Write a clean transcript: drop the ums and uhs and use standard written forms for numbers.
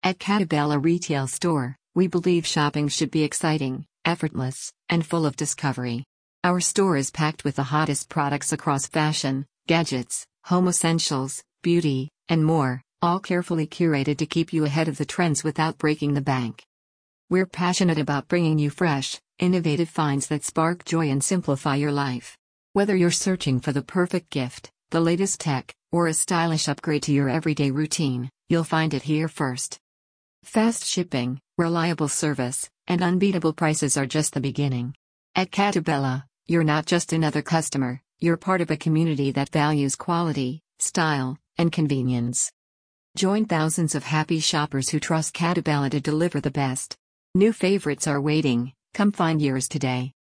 At Catabella Retail Store, we believe shopping should be exciting, effortless, and full of discovery. Our store is packed with the hottest products across fashion, gadgets, home essentials, beauty, and more, all carefully curated to keep you ahead of the trends without breaking the bank. We're passionate about bringing you fresh, innovative finds that spark joy and simplify your life. Whether you're searching for the perfect gift, the latest tech, or a stylish upgrade to your everyday routine, you'll find it here first. Fast shipping, reliable service, and unbeatable prices are just the beginning. At Catabella, you're not just another customer, you're part of a community that values quality, style, and convenience. Join thousands of happy shoppers who trust Catabella to deliver the best. New favorites are waiting, come find yours today.